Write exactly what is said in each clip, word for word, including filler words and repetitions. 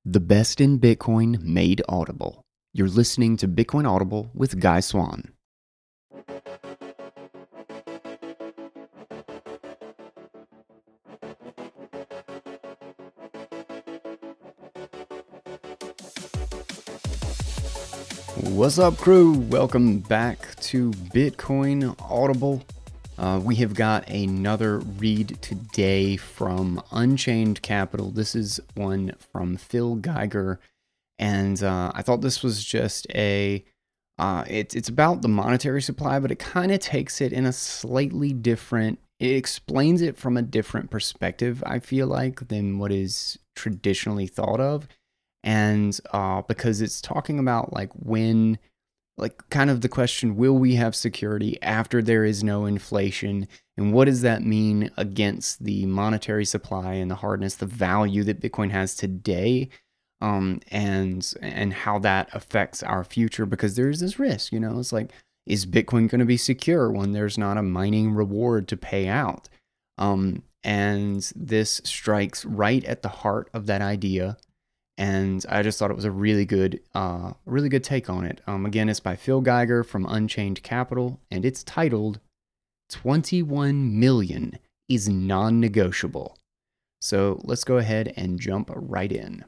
The best in Bitcoin made audible. You're listening to Bitcoin Audible with Guy Swan. What's up, crew? Welcome back to Bitcoin Audible. Uh, we have got another read today from Unchained Capital. This is one from Phil Geiger, and uh, I thought this was just a, uh, it's, it's about the monetary supply, but it kind of takes it in a slightly different, it explains it from a different perspective, I feel like, than what is traditionally thought of. And uh, because it's talking about like when, like kind of the question, will we have security after there is no inflation? And what does that mean against the monetary supply and the hardness, the value that Bitcoin has today? Um, and and how that affects our future, because there's this risk, you know, it's like, is Bitcoin going to be secure when there's not a mining reward to pay out? Um, and this strikes right at the heart of that idea. And I just thought it was a really good, uh, really good take on it. Um, again, it's by Phil Geiger from Unchained Capital, and it's titled twenty-one million is non-negotiable. So let's go ahead and jump right in.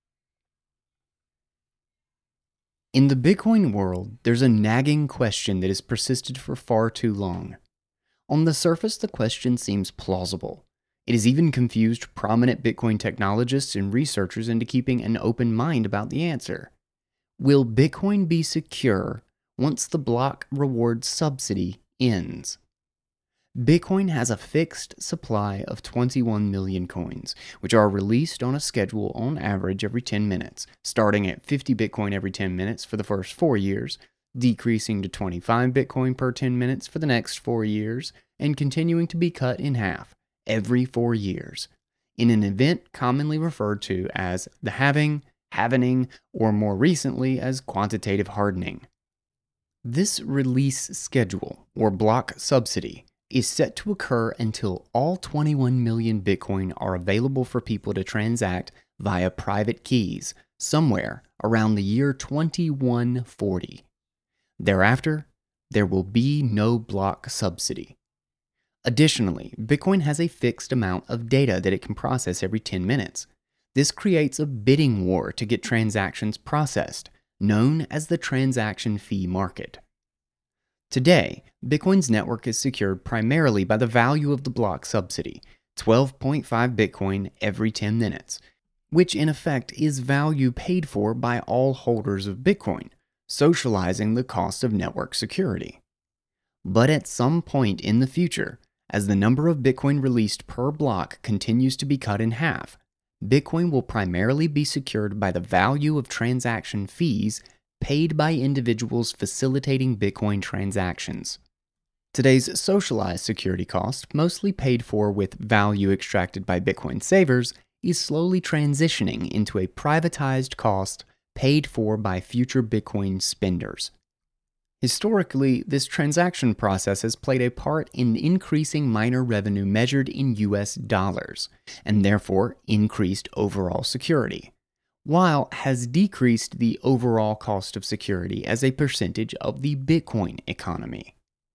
In the Bitcoin world, there's a nagging question that has persisted for far too long. On the surface, the question seems plausible. It has even confused prominent Bitcoin technologists and researchers into keeping an open mind about the answer. Will Bitcoin be secure once the block reward subsidy ends? Bitcoin has a fixed supply of twenty-one million coins, which are released on a schedule on average every ten minutes, starting at fifty Bitcoin every ten minutes for the first four years, decreasing to twenty-five Bitcoin per ten minutes for the next four years, and continuing to be cut in half every four years, in an event commonly referred to as the halving, halvening, or more recently as quantitative hardening. This release schedule, or block subsidy, is set to occur until all twenty-one million Bitcoin are available for people to transact via private keys somewhere around the year twenty-one forty. Thereafter, there will be no block subsidy. Additionally, Bitcoin has a fixed amount of data that it can process every ten minutes. This creates a bidding war to get transactions processed, known as the transaction fee market. Today, Bitcoin's network is secured primarily by the value of the block subsidy, twelve point five Bitcoin every ten minutes, which in effect is value paid for by all holders of Bitcoin, socializing the cost of network security. But at some point in the future, as the number of Bitcoin released per block continues to be cut in half, Bitcoin will primarily be secured by the value of transaction fees paid by individuals facilitating Bitcoin transactions. Today's socialized security cost, mostly paid for with value extracted by Bitcoin savers, is slowly transitioning into a privatized cost paid for by future Bitcoin spenders. Historically, this transaction process has played a part in increasing miner revenue measured in U S dollars, and therefore increased overall security, while has decreased the overall cost of security as a percentage of the Bitcoin economy.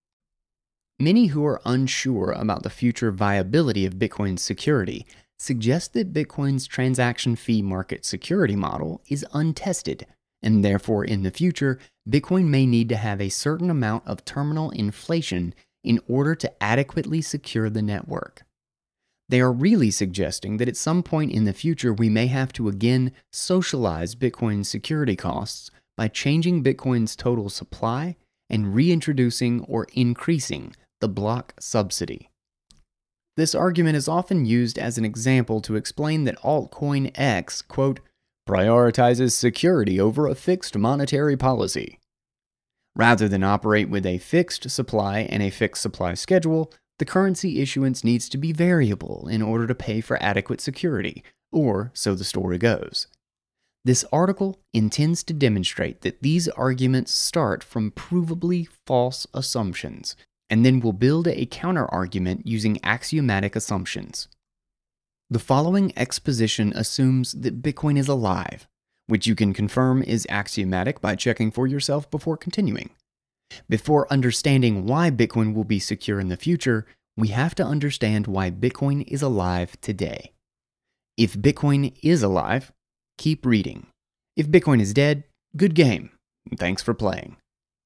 Many who are unsure about the future viability of Bitcoin's security suggest that Bitcoin's transaction fee market security model is untested, and therefore in the future, Bitcoin may need to have a certain amount of terminal inflation in order to adequately secure the network. They are really suggesting that at some point in the future we may have to again socialize Bitcoin's security costs by changing Bitcoin's total supply and reintroducing or increasing the block subsidy. This argument is often used as an example to explain that altcoin X, quote, prioritizes security over a fixed monetary policy. Rather than operate with a fixed supply and a fixed supply schedule, the currency issuance needs to be variable in order to pay for adequate security, or so the story goes. This article intends to demonstrate that these arguments start from provably false assumptions, and then will build a counter-argument using axiomatic assumptions. The following exposition assumes that Bitcoin is alive, which you can confirm is axiomatic by checking for yourself before continuing. Before understanding why Bitcoin will be secure in the future, we have to understand why Bitcoin is alive today. If Bitcoin is alive, keep reading. If Bitcoin is dead, good game. Thanks for playing.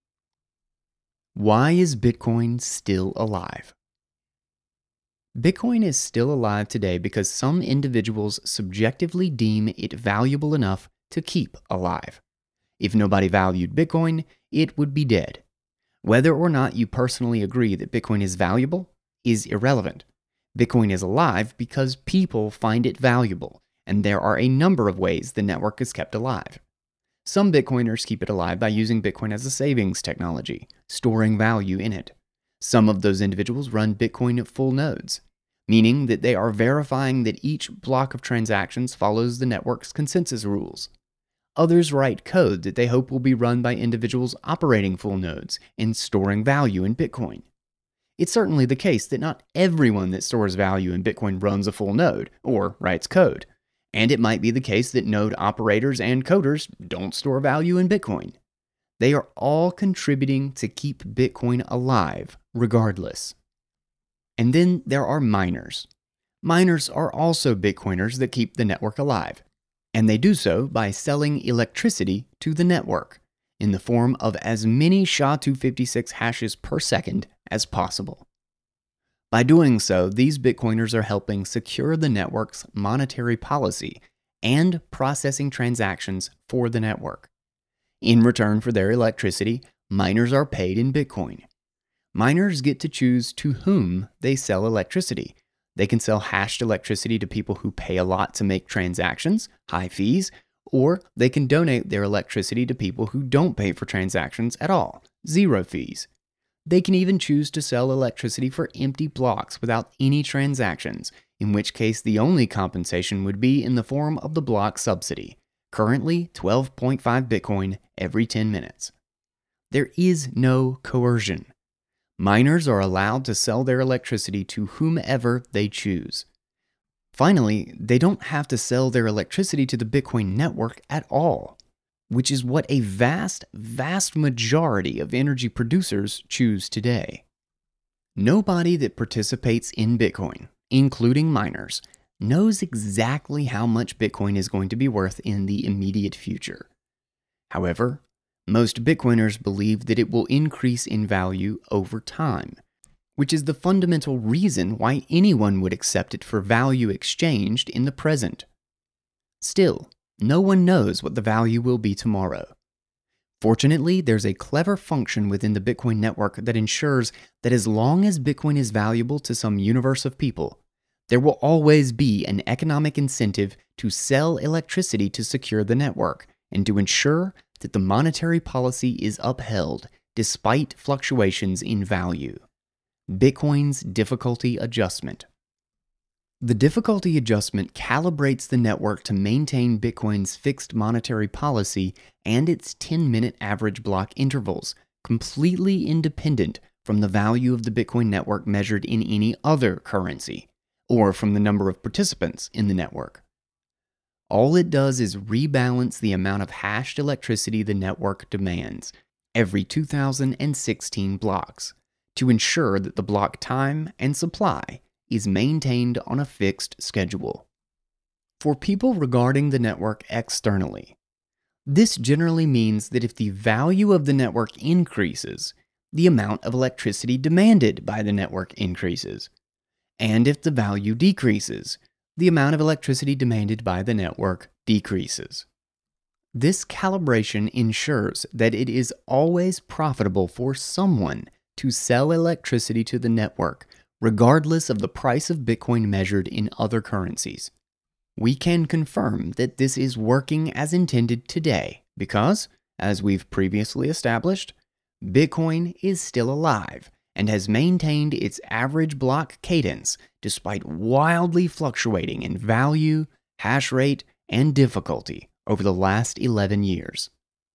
Why is Bitcoin still alive? Bitcoin is still alive today because some individuals subjectively deem it valuable enough to keep alive. If nobody valued Bitcoin, it would be dead. Whether or not you personally agree that Bitcoin is valuable is irrelevant. Bitcoin is alive because people find it valuable, and there are a number of ways the network is kept alive. Some Bitcoiners keep it alive by using Bitcoin as a savings technology, storing value in it. Some of those individuals run Bitcoin full nodes, meaning that they are verifying that each block of transactions follows the network's consensus rules. Others write code that they hope will be run by individuals operating full nodes and storing value in Bitcoin. It's certainly the case that not everyone that stores value in Bitcoin runs a full node or writes code. And it might be the case that node operators and coders don't store value in Bitcoin. They are all contributing to keep Bitcoin alive, regardless. And then there are miners. Miners are also Bitcoiners that keep the network alive, and they do so by selling electricity to the network in the form of as many S H A two fifty-six hashes per second as possible. By doing so, these Bitcoiners are helping secure the network's monetary policy and processing transactions for the network. In return for their electricity, miners are paid in Bitcoin. Miners get to choose to whom they sell electricity. They can sell hashed electricity to people who pay a lot to make transactions, high fees, or they can donate their electricity to people who don't pay for transactions at all, zero fees. They can even choose to sell electricity for empty blocks without any transactions, in which case the only compensation would be in the form of the block subsidy, currently twelve point five Bitcoin every ten minutes. There is no coercion. Miners are allowed to sell their electricity to whomever they choose. Finally, they don't have to sell their electricity to the Bitcoin network at all, which is what a vast, vast majority of energy producers choose today. Nobody that participates in Bitcoin, including miners, knows exactly how much Bitcoin is going to be worth in the immediate future. However, most Bitcoiners believe that it will increase in value over time, which is the fundamental reason why anyone would accept it for value exchanged in the present. Still, no one knows what the value will be tomorrow. Fortunately, there's a clever function within the Bitcoin network that ensures that as long as Bitcoin is valuable to some universe of people, there will always be an economic incentive to sell electricity to secure the network and to ensure that the monetary policy is upheld despite fluctuations in value. Bitcoin's difficulty adjustment. The difficulty adjustment calibrates the network to maintain Bitcoin's fixed monetary policy and its ten-minute average block intervals, completely independent from the value of the Bitcoin network measured in any other currency, or from the number of participants in the network. All it does is rebalance the amount of hashed electricity the network demands every two thousand sixteen blocks to ensure that the block time and supply is maintained on a fixed schedule. For people regarding the network externally, this generally means that if the value of the network increases, the amount of electricity demanded by the network increases. And if the value decreases, the amount of electricity demanded by the network decreases. This calibration ensures that it is always profitable for someone to sell electricity to the network, regardless of the price of Bitcoin measured in other currencies. We can confirm that this is working as intended today because, as we've previously established, Bitcoin is still alive and has maintained its average block cadence despite wildly fluctuating in value, hash rate, and difficulty over the last eleven years.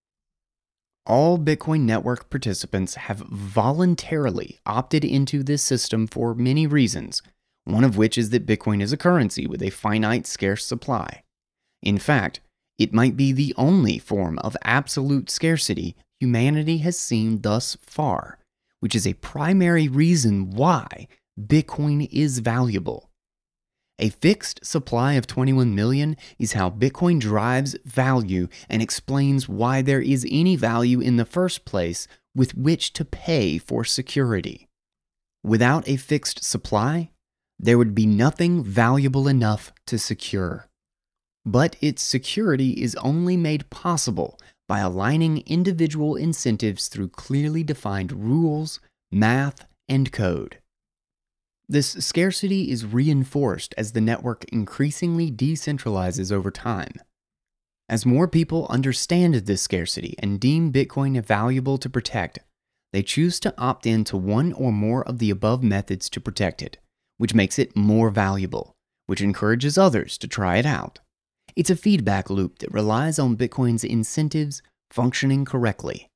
All Bitcoin network participants have voluntarily opted into this system for many reasons, one of which is that Bitcoin is a currency with a finite scarce supply. In fact, it might be the only form of absolute scarcity humanity has seen thus far, which is a primary reason why Bitcoin is valuable. A fixed supply of twenty-one million is how Bitcoin drives value and explains why there is any value in the first place with which to pay for security. Without a fixed supply, there would be nothing valuable enough to secure. But its security is only made possible by aligning individual incentives through clearly defined rules, math, and code. This scarcity is reinforced as the network increasingly decentralizes over time. As more people understand this scarcity and deem Bitcoin valuable to protect, they choose to opt in to one or more of the above methods to protect it, which makes it more valuable, which encourages others to try it out. It's a feedback loop that relies on Bitcoin's incentives functioning correctly.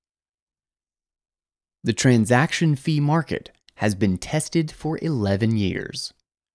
The transaction fee market has been tested for eleven years.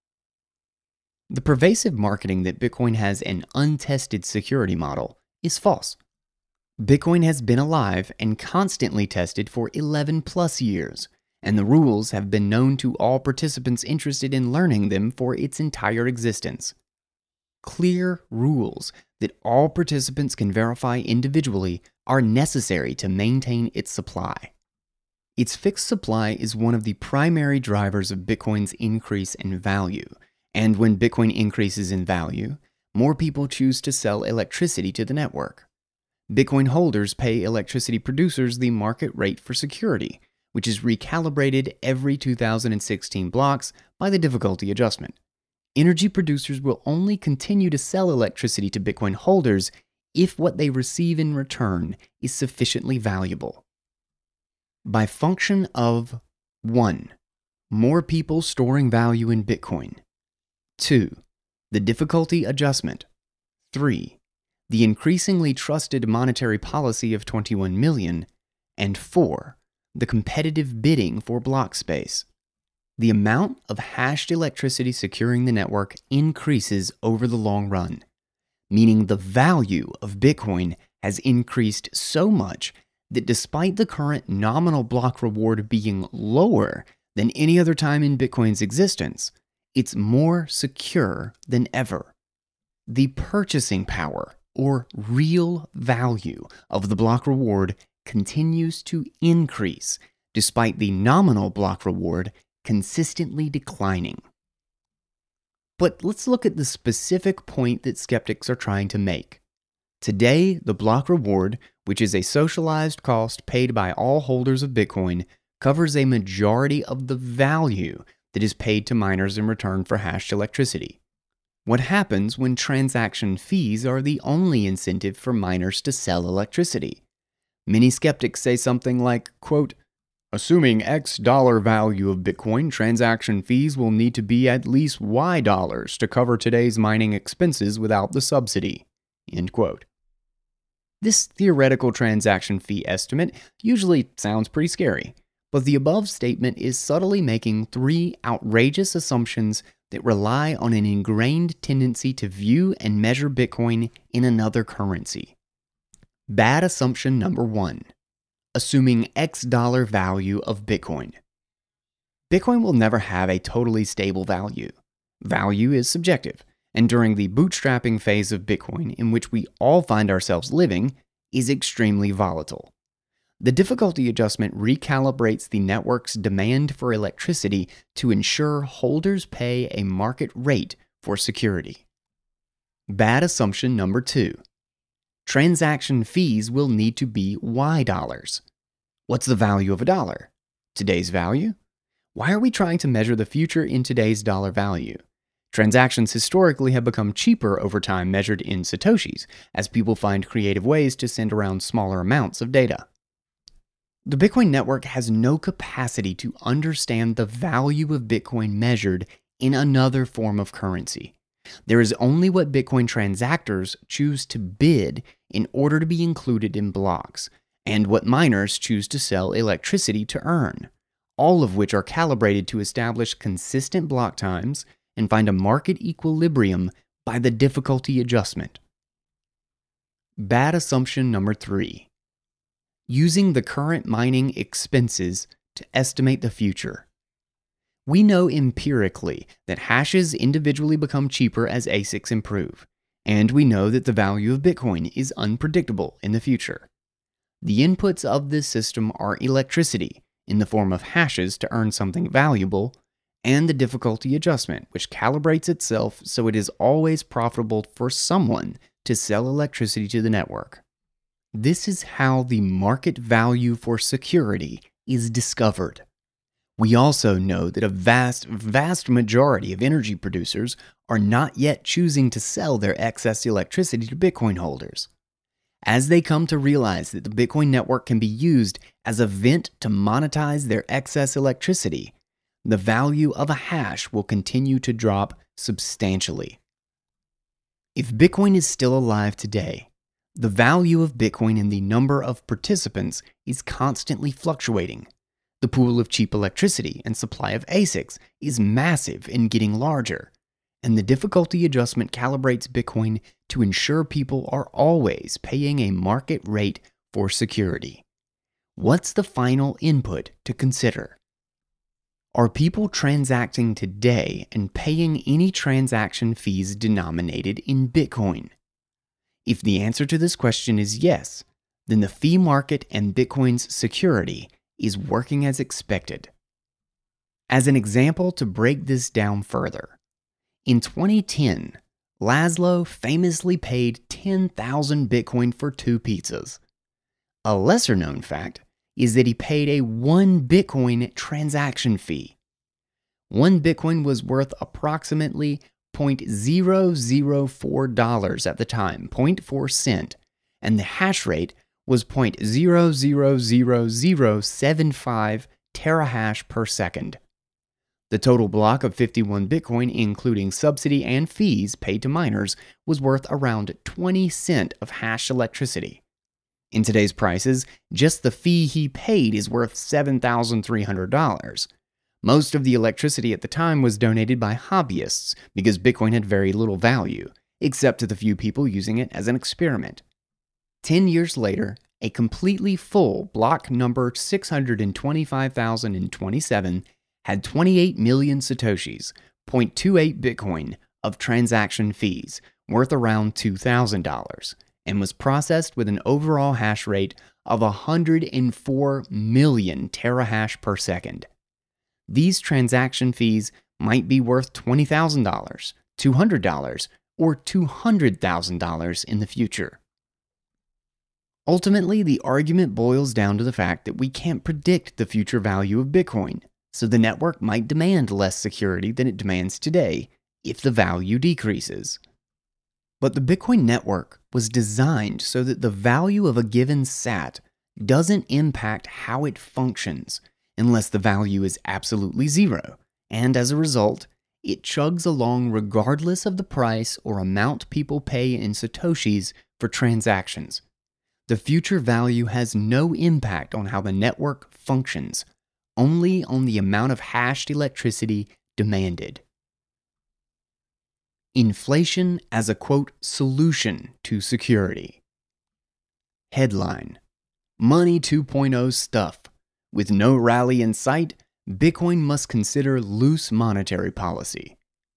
The pervasive marketing that Bitcoin has an untested security model is false. Bitcoin has been alive and constantly tested for eleven plus years, and the rules have been known to all participants interested in learning them for its entire existence. Clear rules that all participants can verify individually are necessary to maintain its supply. Its fixed supply is one of the primary drivers of Bitcoin's increase in value, and when Bitcoin increases in value, more people choose to sell electricity to the network. Bitcoin holders pay electricity producers the market rate for security, which is recalibrated every two thousand sixteen blocks by the difficulty adjustment. Energy producers will only continue to sell electricity to Bitcoin holders if what they receive in return is sufficiently valuable. By function of one. More people storing value in Bitcoin. two. The difficulty adjustment. three. The increasingly trusted monetary policy of twenty-one million. And four. The competitive bidding for block space. The amount of hashed electricity securing the network increases over the long run, meaning the value of Bitcoin has increased so much that despite the current nominal block reward being lower than any other time in Bitcoin's existence, it's more secure than ever. The purchasing power, or real value, of the block reward continues to increase despite the nominal block reward consistently declining. But let's look at the specific point that skeptics are trying to make. Today, the block reward, which is a socialized cost paid by all holders of Bitcoin, covers a majority of the value that is paid to miners in return for hashed electricity. What happens when transaction fees are the only incentive for miners to sell electricity? Many skeptics say something like, quote, assuming X dollar value of Bitcoin, transaction fees will need to be at least Y dollars to cover today's mining expenses without the subsidy. End quote. This theoretical transaction fee estimate usually sounds pretty scary, but the above statement is subtly making three outrageous assumptions that rely on an ingrained tendency to view and measure Bitcoin in another currency. Bad assumption number one. Assuming X dollar value of Bitcoin. Bitcoin will never have a totally stable value. Value is subjective, and during the bootstrapping phase of Bitcoin, in which we all find ourselves living, is extremely volatile. The difficulty adjustment recalibrates the network's demand for electricity to ensure holders pay a market rate for security. Bad assumption number two. Transaction fees will need to be Y dollars. What's the value of a dollar? Today's value? Why are we trying to measure the future in today's dollar value? Transactions historically have become cheaper over time measured in satoshis, as people find creative ways to send around smaller amounts of data. The Bitcoin network has no capacity to understand the value of Bitcoin measured in another form of currency. There is only what Bitcoin transactors choose to bid in order to be included in blocks, and what miners choose to sell electricity to earn, all of which are calibrated to establish consistent block times and find a market equilibrium by the difficulty adjustment. Bad assumption number three. Using the current mining expenses to estimate the future. We know empirically that hashes individually become cheaper as A SICs improve, and we know that the value of Bitcoin is unpredictable in the future. The inputs of this system are electricity in the form of hashes to earn something valuable, and the difficulty adjustment, which calibrates itself so it is always profitable for someone to sell electricity to the network. This is how the market value for security is discovered. We also know that a vast, vast majority of energy producers are not yet choosing to sell their excess electricity to Bitcoin holders. As they come to realize that the Bitcoin network can be used as a vent to monetize their excess electricity, the value of a hash will continue to drop substantially. If Bitcoin is still alive today, the value of Bitcoin and the number of participants is constantly fluctuating. The pool of cheap electricity and supply of A SICs is massive and getting larger, and the difficulty adjustment calibrates Bitcoin to ensure people are always paying a market rate for security. What's the final input to consider? Are people transacting today and paying any transaction fees denominated in Bitcoin? If the answer to this question is yes, then the fee market and Bitcoin's security is working as expected. As an example to break this down further, in twenty ten, Laszlo famously paid ten thousand Bitcoin for two pizzas. A lesser known fact is that he paid a one Bitcoin transaction fee. One Bitcoin was worth approximately zero point zero zero four dollars at the time, zero point four cent, and the hash rate was zero point zero zero zero zero seven five terahash per second. The total block of fifty-one Bitcoin, including subsidy and fees paid to miners, was worth around twenty cents of hash electricity. In today's prices, just the fee he paid is worth seven thousand three hundred dollars. Most of the electricity at the time was donated by hobbyists because Bitcoin had very little value, except to the few people using it as an experiment. Ten years later, a completely full block number six hundred twenty-five thousand twenty-seven had twenty-eight million satoshis, zero point two eight Bitcoin, of transaction fees, worth around two thousand dollars, and was processed with an overall hash rate of one hundred four million terahash per second. These transaction fees might be worth twenty thousand dollars, two hundred dollars, or two hundred thousand dollars in the future. Ultimately, the argument boils down to the fact that we can't predict the future value of Bitcoin, so the network might demand less security than it demands today if the value decreases. But the Bitcoin network was designed so that the value of a given sat doesn't impact how it functions unless the value is absolutely zero, and as a result, it chugs along regardless of the price or amount people pay in satoshis for transactions. The future value has no impact on how the network functions, only on the amount of hashed electricity demanded. Inflation as a quote solution to security. Headline: Money two point oh stuff. With no rally in sight, Bitcoin must consider loose monetary policy.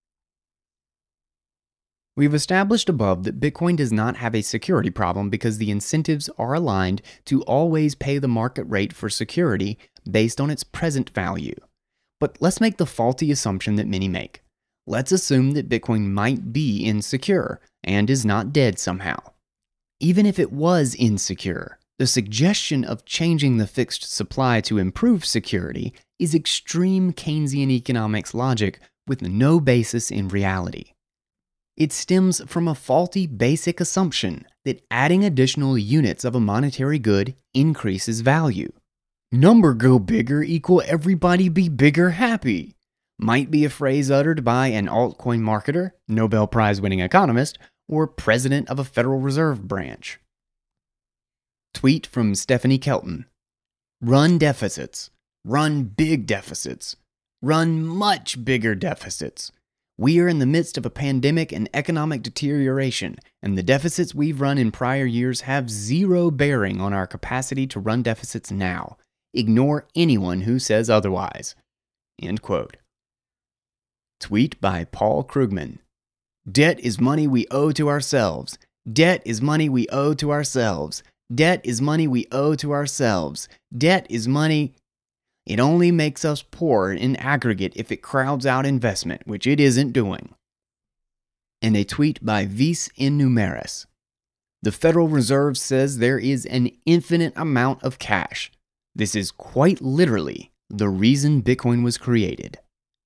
We've established above that Bitcoin does not have a security problem because the incentives are aligned to always pay the market rate for security based on its present value. But let's make the faulty assumption that many make. Let's assume that Bitcoin might be insecure and is not dead somehow. Even if it was insecure, the suggestion of changing the fixed supply to improve security is extreme Keynesian economics logic with no basis in reality. It stems from a faulty basic assumption that adding additional units of a monetary good increases value. Number go bigger equal everybody be bigger happy might be a phrase uttered by an altcoin marketer, Nobel Prize winning economist, or president of a Federal Reserve branch. Tweet from Stephanie Kelton. Run deficits. Run big deficits. Run much bigger deficits. We are in the midst of a pandemic and economic deterioration, and the deficits we've run in prior years have zero bearing on our capacity to run deficits now. Ignore anyone who says otherwise." End quote. Tweet by Paul Krugman. "Debt is money we owe to ourselves. Debt is money we owe to ourselves. Debt is money we owe to ourselves. Debt is money. It only makes us poor in aggregate if it crowds out investment, which it isn't doing." And a tweet by Vis in Numeris. "The Federal Reserve says there is an infinite amount of cash. This is quite literally the reason Bitcoin was created."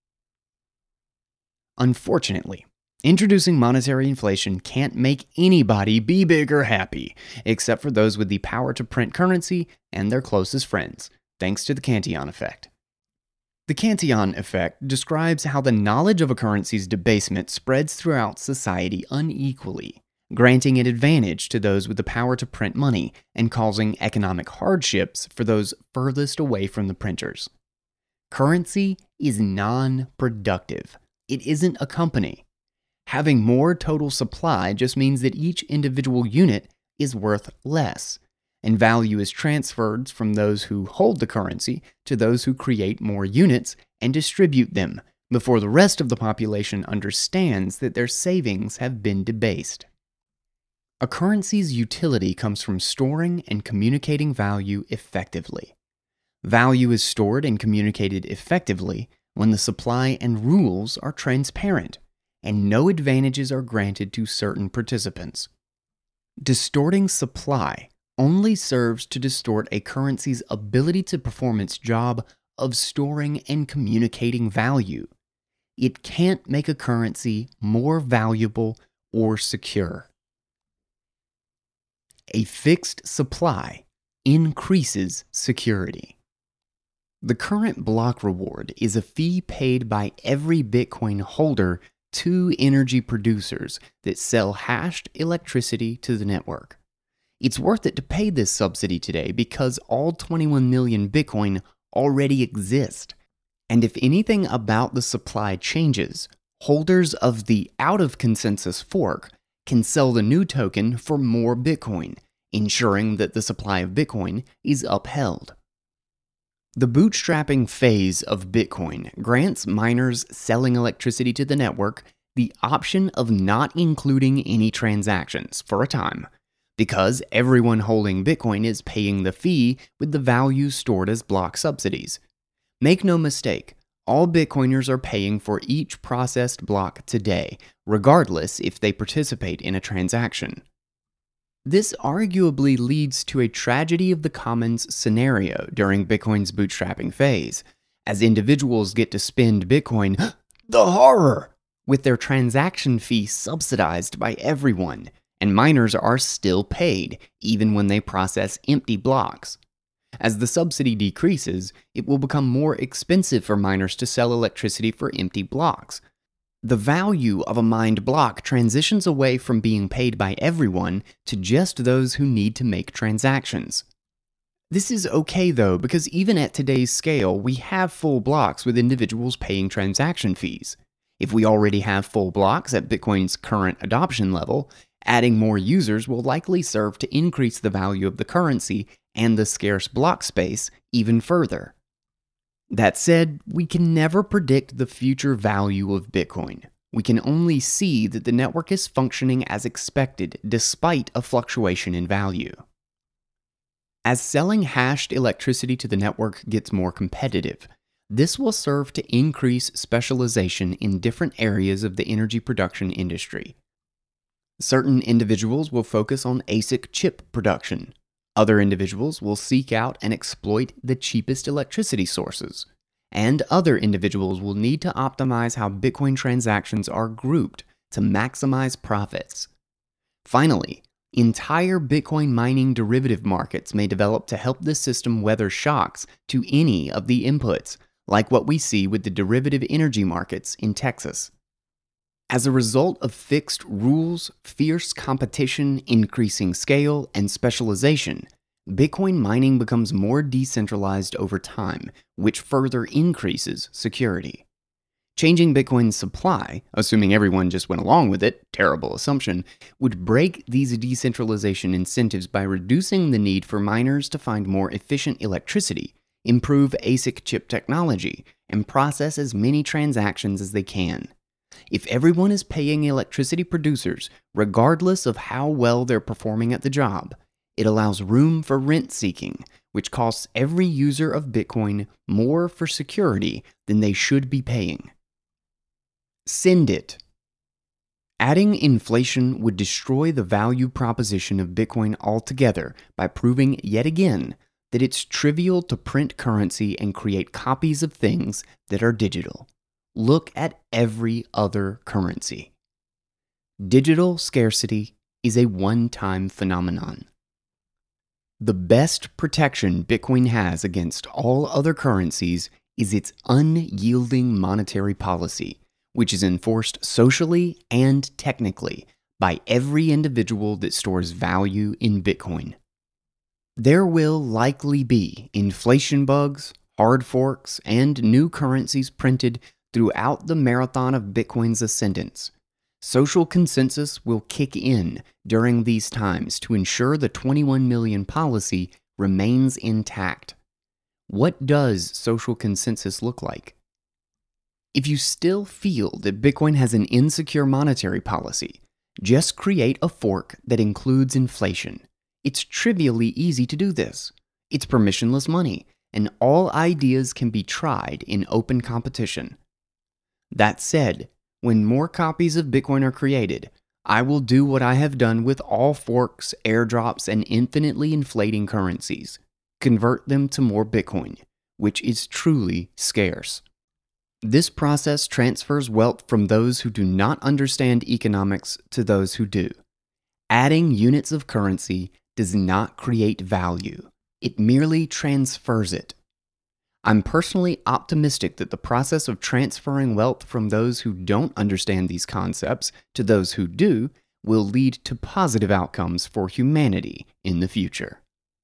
Unfortunately, introducing monetary inflation can't make anybody be big or happy, except for those with the power to print currency and their closest friends, thanks to the Cantillon effect. The Cantillon effect describes how the knowledge of a currency's debasement spreads throughout society unequally, granting an advantage to those with the power to print money and causing economic hardships for those furthest away from the printers. Currency is non-productive. It isn't a company. Having more total supply just means that each individual unit is worth less, and value is transferred from those who hold the currency to those who create more units and distribute them before the rest of the population understands that their savings have been debased. A currency's utility comes from storing and communicating value effectively. Value is stored and communicated effectively when the supply and rules are transparent, and no advantages are granted to certain participants. Distorting supply only serves to distort a currency's ability to perform its job of storing and communicating value. It can't make a currency more valuable or secure. A fixed supply increases security. The current block reward is a fee paid by every Bitcoin holder to energy producers that sell hashed electricity to the network. It's worth it to pay this subsidy today because all twenty-one million Bitcoin already exist. And if anything about the supply changes, holders of the out-of-consensus fork can sell the new token for more Bitcoin, ensuring that the supply of Bitcoin is upheld. The bootstrapping phase of Bitcoin grants miners selling electricity to the network the option of not including any transactions for a time, because everyone holding Bitcoin is paying the fee with the value stored as block subsidies. Make no mistake, all Bitcoiners are paying for each processed block today, regardless if they participate in a transaction. This arguably leads to a tragedy of the commons scenario during Bitcoin's bootstrapping phase, as individuals get to spend Bitcoin, the horror, with their transaction fee subsidized by everyone, and miners are still paid, even when they process empty blocks. As the subsidy decreases, it will become more expensive for miners to sell electricity for empty blocks. The value of a mined block transitions away from being paid by everyone to just those who need to make transactions. This is okay though, because even at today's scale, we have full blocks with individuals paying transaction fees. If we already have full blocks at Bitcoin's current adoption level, adding more users will likely serve to increase the value of the currency and the scarce block space even further. That said, we can never predict the future value of Bitcoin. We can only see that the network is functioning as expected despite a fluctuation in value. As selling hashed electricity to the network gets more competitive, this will serve to increase specialization in different areas of the energy production industry. Certain individuals will focus on A S I C chip production. Other individuals will seek out and exploit the cheapest electricity sources. And other individuals will need to optimize how Bitcoin transactions are grouped to maximize profits. Finally, entire Bitcoin mining derivative markets may develop to help the system weather shocks to any of the inputs, like what we see with the derivative energy markets in Texas. As a result of fixed rules, fierce competition, increasing scale, and specialization, Bitcoin mining becomes more decentralized over time, which further increases security. Changing Bitcoin's supply, assuming everyone just went along with it, terrible assumption, would break these decentralization incentives by reducing the need for miners to find more efficient electricity, improve A S I C chip technology, and process as many transactions as they can. If everyone is paying electricity producers, regardless of how well they're performing at the job, it allows room for rent seeking, which costs every user of Bitcoin more for security than they should be paying. Send it. Adding inflation would destroy the value proposition of Bitcoin altogether by proving yet again that it's trivial to print currency and create copies of things that are digital. Look at every other currency. Digital scarcity is a one-time phenomenon. The best protection Bitcoin has against all other currencies is its unyielding monetary policy, which is enforced socially and technically by every individual that stores value in Bitcoin. There will likely be inflation bugs, hard forks, and new currencies printed throughout the marathon of Bitcoin's ascendance. Social consensus will kick in during these times to ensure the twenty-one million policy remains intact. What does social consensus look like? If you still feel that Bitcoin has an insecure monetary policy, just create a fork that includes inflation. It's trivially easy to do this. It's permissionless money, and all ideas can be tried in open competition. That said, when more copies of Bitcoin are created, I will do what I have done with all forks, airdrops, and infinitely inflating currencies. Convert them to more Bitcoin, which is truly scarce. This process transfers wealth from those who do not understand economics to those who do. Adding units of currency does not create value. It merely transfers it. I'm personally optimistic that the process of transferring wealth from those who don't understand these concepts to those who do will lead to positive outcomes for humanity in the future.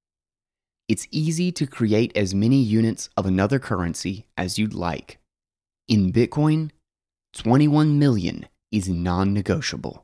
It's easy to create as many units of another currency as you'd like. In Bitcoin, twenty-one million is non-negotiable.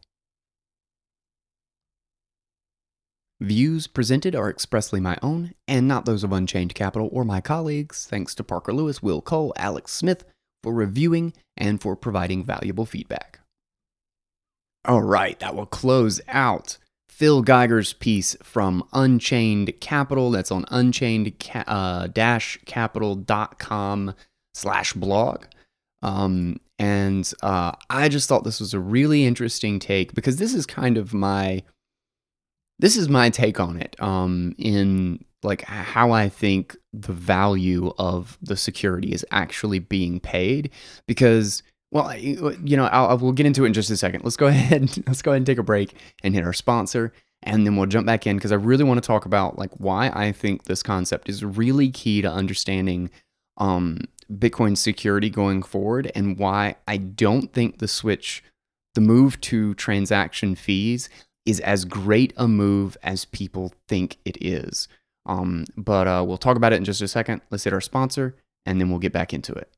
Views presented are expressly my own and not those of Unchained Capital or my colleagues. Thanks to Parker Lewis, Will Cole, Alex Smith for reviewing and for providing valuable feedback. All right, that will close out Phil Geiger's piece from Unchained Capital. That's on unchained capital dot com slash blog. Um, and uh, I just thought this was a really interesting take because this is kind of my this is my take on it. Um, in like how I think the value of the security is actually being paid. Because, well, you know, I'll, we'll get into it in just a second. Let's go ahead. Let's go ahead and take a break and hit our sponsor, and then we'll jump back in because I really want to talk about like why I think this concept is really key to understanding um, Bitcoin security going forward, and why I don't think the switch, the move to transaction fees, is as great a move as people think it is. Um, but uh, we'll talk about it in just a second. Let's hit our sponsor, and then we'll get back into it.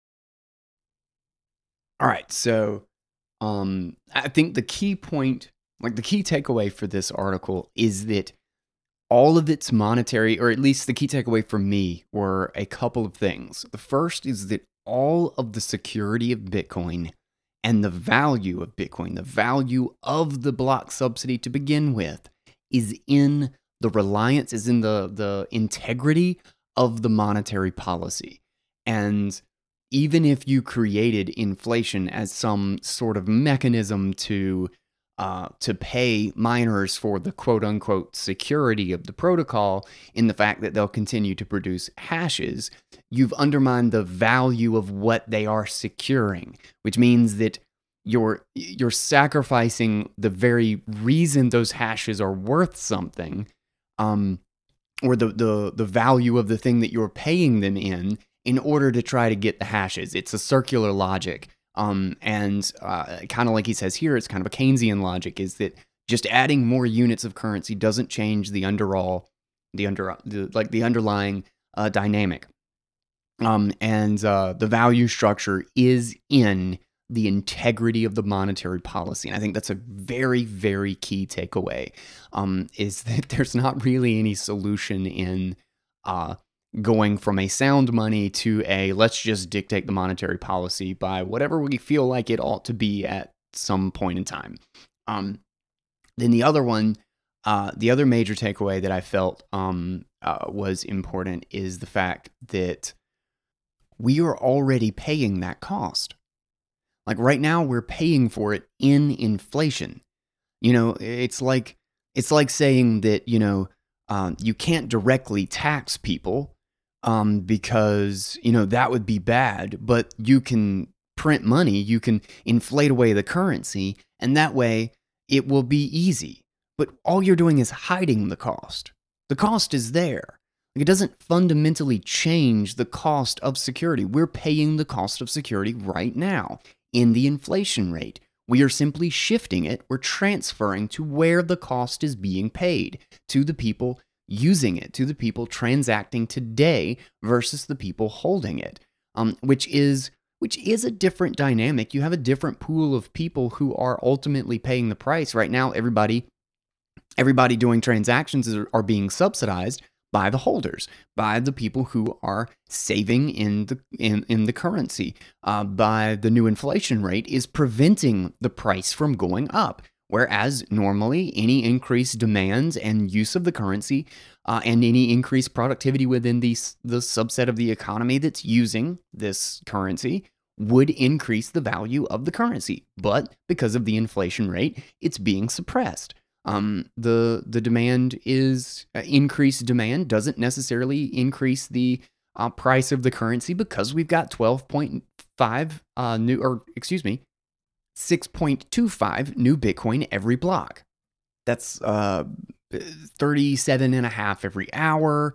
All right, so um, I think the key point, like the key takeaway for this article is that all of its monetary, or at least the key takeaway for me, were a couple of things. The first is that all of the security of Bitcoin and the value of Bitcoin, the value of the block subsidy to begin with, is in the reliance, is in the, the integrity of the monetary policy. And even if you created inflation as some sort of mechanism to Uh, to pay miners for the quote-unquote security of the protocol in the fact that they'll continue to produce hashes, you've undermined the value of what they are securing, which means that you're, you're sacrificing the very reason those hashes are worth something, um, or the, the, the value of the thing that you're paying them in, in order to try to get the hashes. It's a circular logic. Um, and uh, kind of like he says here, it's kind of a Keynesian logic, is that just adding more units of currency doesn't change the underall, the under, the, like the underlying uh, dynamic. Um, and uh, the value structure is in the integrity of the monetary policy. And I think that's a very, very key takeaway, um, is that there's not really any solution in uh, going from a sound money to a let's just dictate the monetary policy by whatever we feel like it ought to be at some point in time. Um, then the other one, uh, the other major takeaway that I felt um, uh, was important is the fact that we are already paying that cost. Like right now, we're paying for it in inflation. You know, it's like it's like saying that you know um, you can't directly tax people um, because you know that would be bad, but you can print money, you can inflate away the currency, and that way it will be easy. But all you're doing is hiding the cost. The cost is there. Like, it doesn't fundamentally change the cost of security. We're paying the cost of security right now in the inflation rate. We are simply shifting it. We're transferring to where the cost is being paid, to the people using it, to the people transacting today versus the people holding it, um, which is which is a different dynamic. You have a different pool of people who are ultimately paying the price. Right now, everybody everybody doing transactions is, are being subsidized by the holders, by the people who are saving in the in, in the currency, uh, by the new inflation rate is preventing the price from going up. Whereas normally any increased demand and use of the currency uh, and any increased productivity within the, the subset of the economy that's using this currency would increase the value of the currency. But because of the inflation rate, it's being suppressed. Um, the the demand is uh, increased demand doesn't necessarily increase the uh, price of the currency because we've got twelve point five uh, new, or excuse me, six point two five new Bitcoin every block. That's uh, thirty-seven and a half every hour,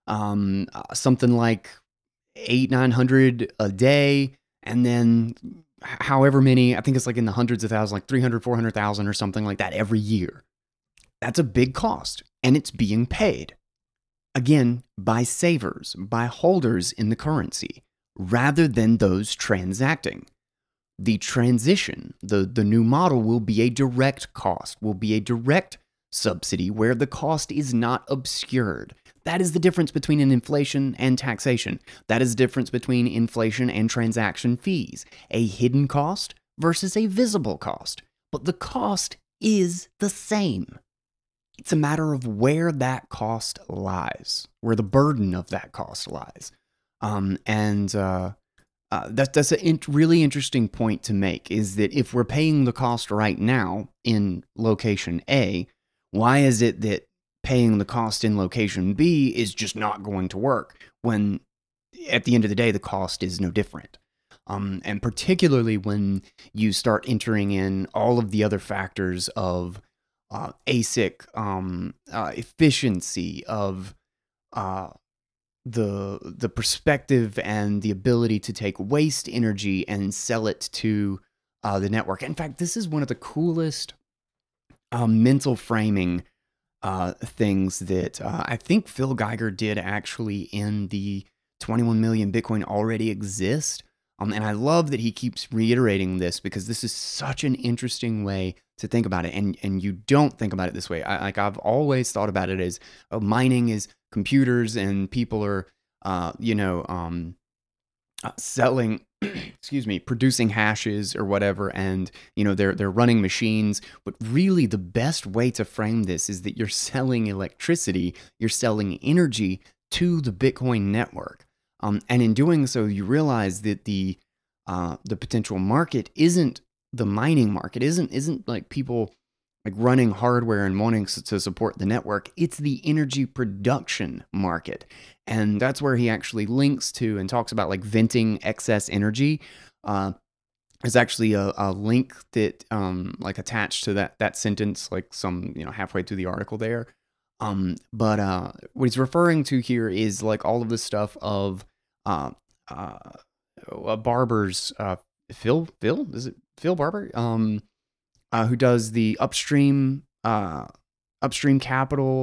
um, uh, something like eight, nine hundred a day. And then however many, I think it's like in the hundreds of thousands, like three hundred, four hundred thousand or something like that every year. That's a big cost, and it's being paid, again, by savers, by holders in the currency, rather than those transacting. The transition, the, the new model will be a direct cost, will be a direct subsidy where the cost is not obscured. That is the difference between an inflation and taxation. That is the difference between inflation and transaction fees. A hidden cost versus a visible cost. But the cost is the same. It's a matter of where that cost lies, where the burden of that cost lies. Um, and uh, uh, that, that's a in- really interesting point to make, is that if we're paying the cost right now in location A, why is it that paying the cost in location B is just not going to work when at the end of the day, the cost is no different? Um, and particularly when you start entering in all of the other factors of uh, A S I C, um, uh, efficiency of uh, the the perspective and the ability to take waste energy and sell it to uh, the network. In fact, this is one of the coolest uh, mental framing uh, things that uh, I think Phil Geiger did actually in the twenty-one million Bitcoin already exist. Um, and I love that he keeps reiterating this because this is such an interesting way to think about it. And and you don't think about it this way. I, like I've always thought about it as oh, mining is computers and people are, uh, you know, um, uh, selling, excuse me, producing hashes or whatever. And, you know, they're, they're running machines. But really the best way to frame this is that you're selling electricity, you're selling energy to the Bitcoin network. Um, and in doing so, you realize that the uh, the potential market isn't the mining market, isn't isn't like people like running hardware and wanting to support the network. It's the energy production market, and that's where he actually links to and talks about like venting excess energy. Uh, there's actually a, a link that um, like attached to that that sentence, like some you know halfway through the article there. Um, but uh, what he's referring to here is like all of the stuff of uh, uh, uh, Barber's uh, Phil Phil is it Phil Barber um, uh, who does the upstream uh, upstream capital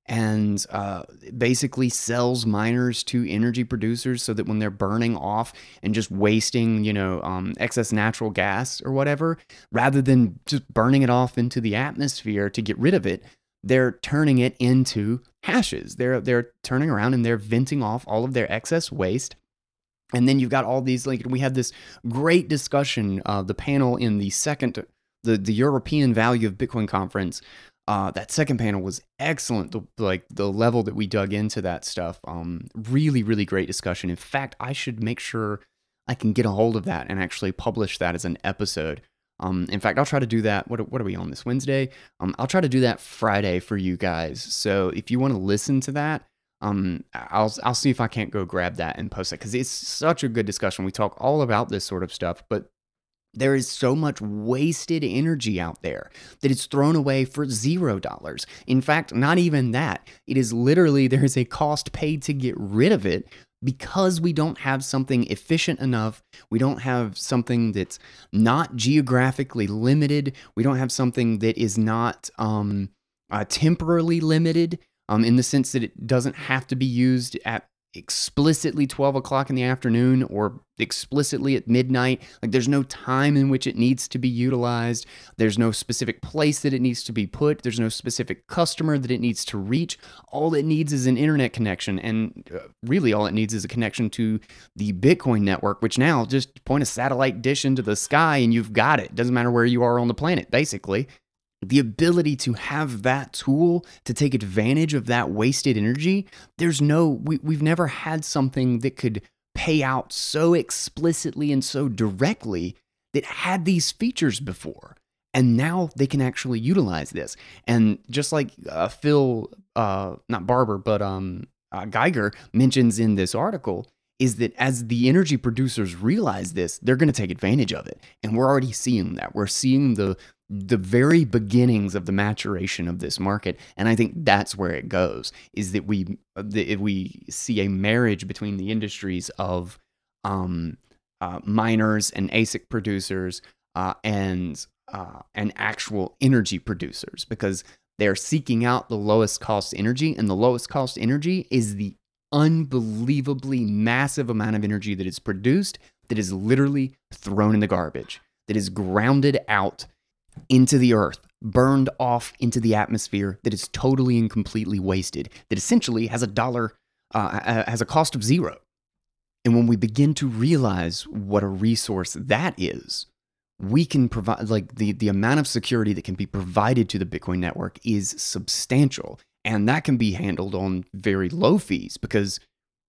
and uh, basically sells miners to energy producers so that when they're burning off and just wasting, you know, um, excess natural gas or whatever, rather than just burning it off into the atmosphere to get rid of it, they're turning it into hashes. They're they're turning around and they're venting off all of their excess waste. And then you've got all these, like, we had this great discussion, uh, the panel in the second, the, the European Value of Bitcoin conference. Uh, that second panel was excellent. The, like the level that we dug into that stuff, um, really, really great discussion. In fact, I should make sure I can get a hold of that and actually publish that as an episode. Um, in fact, I'll try to do that. What, what are we on this Wednesday? Um, I'll try to do that Friday for you guys. So if you want to listen to that, um, I'll I'll see if I can't go grab that and post it, because it's such a good discussion. We talk all about this sort of stuff, but there is so much wasted energy out there that it's thrown away for zero dollars. In fact, not even that. It is literally, there is a cost paid to get rid of it because we don't have something efficient enough. We don't have something that's not geographically limited. We don't have something that is not um, uh, temporally limited um, in the sense that it doesn't have to be used at explicitly twelve o'clock in the afternoon or explicitly at midnight. Like, there's no time in which it needs to be utilized. There's no specific place that it needs to be put. There's no specific customer that it needs to reach. All it needs is an internet connection. And uh, really all it needs is a connection to the Bitcoin network, which now just point a satellite dish into the sky and you've got it. Doesn't matter where you are on the planet, basically. The ability to have that tool to take advantage of that wasted energy, there's no, we, we've never had something that could pay out so explicitly and so directly that had these features before. And now they can actually utilize this. And just like uh, Phil, uh, not Barber, but um, uh, Geiger mentions in this article, is that as the energy producers realize this, they're going to take advantage of it. And we're already seeing that. We're seeing the the very beginnings of the maturation of this market. And I think that's where it goes, is that we that we see a marriage between the industries of um, uh, miners and A S I C producers uh, and uh, and actual energy producers, because they're seeking out the lowest cost energy, and the lowest cost energy is the unbelievably massive amount of energy that is produced that is literally thrown in the garbage, that is grounded out into the earth, burned off into the atmosphere, that is totally and completely wasted, that essentially has a dollar, uh, has a cost of zero. And when we begin to realize what a resource that is, we can provide, like the, the amount of security that can be provided to the Bitcoin network is substantial. And that can be handled on very low fees, because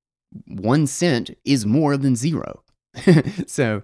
one cent is more than zero. So,